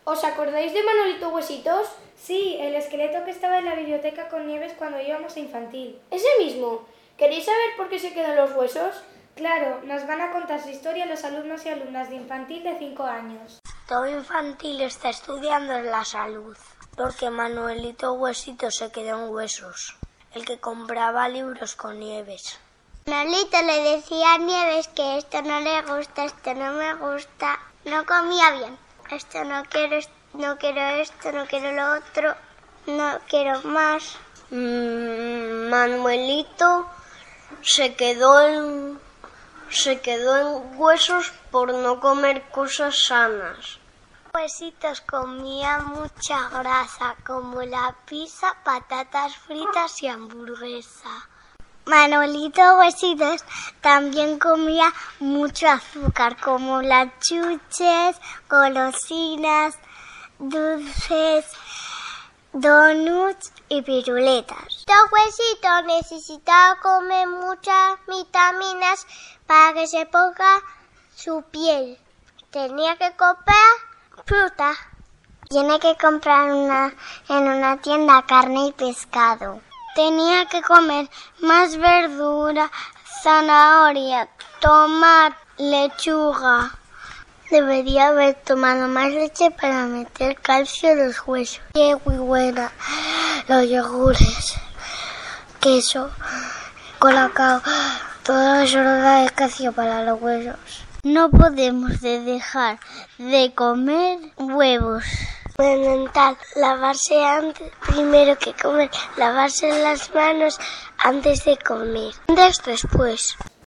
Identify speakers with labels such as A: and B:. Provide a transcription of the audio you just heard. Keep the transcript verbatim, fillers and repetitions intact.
A: ¿Os acordáis de Manolito Huesitos?
B: Sí, el esqueleto que estaba en la biblioteca con Nieves cuando íbamos a infantil.
A: Ese mismo. ¿Queréis saber por qué se quedan los huesos?
B: Claro, nos van a contar su historia los alumnos y alumnas de infantil de cinco años.
C: Todo infantil está estudiando la salud, porque Manuelito Huesitos se quedó en huesos, el que compraba libros con Nieves.
D: Manolito le decía a Nieves que esto no le gusta, esto no me gusta, no comía bien. Esto no quiero, no quiero esto, no quiero lo otro, no quiero más.
C: Mm, Manuelito se quedó en se quedó en huesos por no comer cosas sanas.
D: Huesitos comía mucha grasa, como la pizza, patatas fritas y hamburguesa. Manolito Huesitos también comía mucho azúcar, como las chuches, golosinas, dulces, donuts y piruletas. Los Huesitos necesitaba comer muchas vitaminas para que se ponga su piel. Tenía que comprar fruta. Tiene que comprar una, en una tienda carne y pescado. Tenía que comer más verdura, zanahoria, tomate, lechuga. Debería haber tomado más leche para meter calcio en los huesos. Y es muy buena. Los yogures, queso, colacao, todo eso nos da calcio para los huesos. No podemos dejar de comer huevos. Fundamental, lavarse antes, primero que comer, lavarse las manos antes de comer, antes después.